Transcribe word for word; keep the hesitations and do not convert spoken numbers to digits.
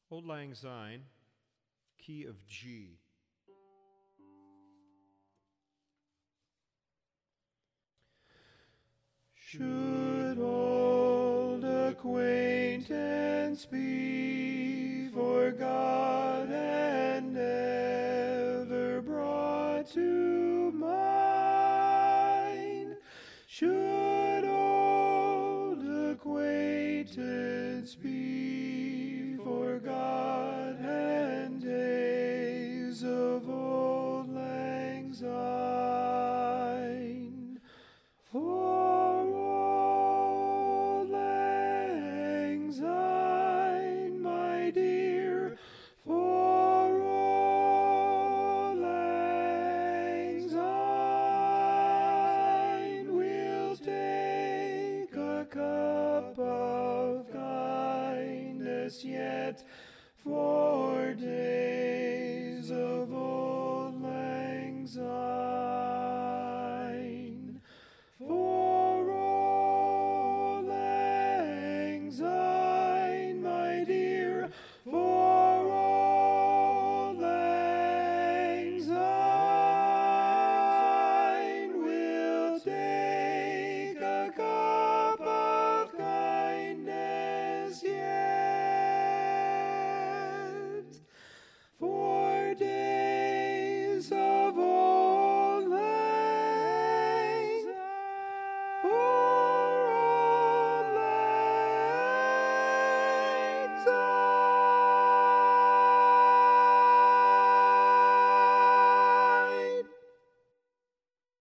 Auld Lang Syne, key of G. Should old acquaintance be forgot and ever brought to mind, should old acquaintance be forgot and days of Auld Lang Syne, for Auld Lang Syne, my dear, for Auld Lang Syne, we'll take a cup of kindness yet, for days of Auld Lang Syne.